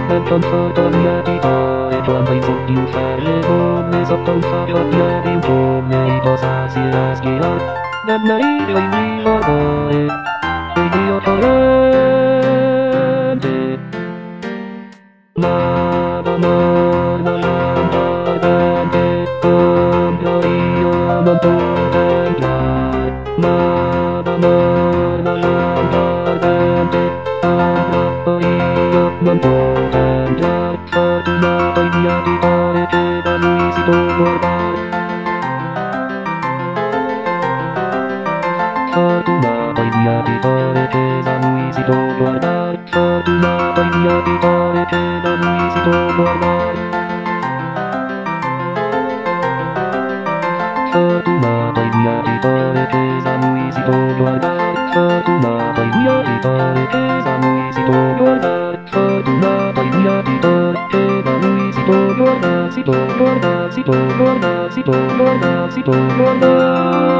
non sotto mia vita e quando in sotto in fare come sotto un saio di un come i posa si raschia nella io in mio cuore e io torrente ma ardente compro io non potrei dare ma ardente compro io non potrei dare fortunato in mia vita e che da lui si può guardare fortunato in mia vita e che da lui si può guardare fortunato in mia vita e che da lui si può guardare fortunato in mia vita e che da lui si può guardare fortunato in mia vita e che da lui si può guardare fortunato in mia vita e che da lui si può guardare si può guardare si può guardare si può guardare si può guardare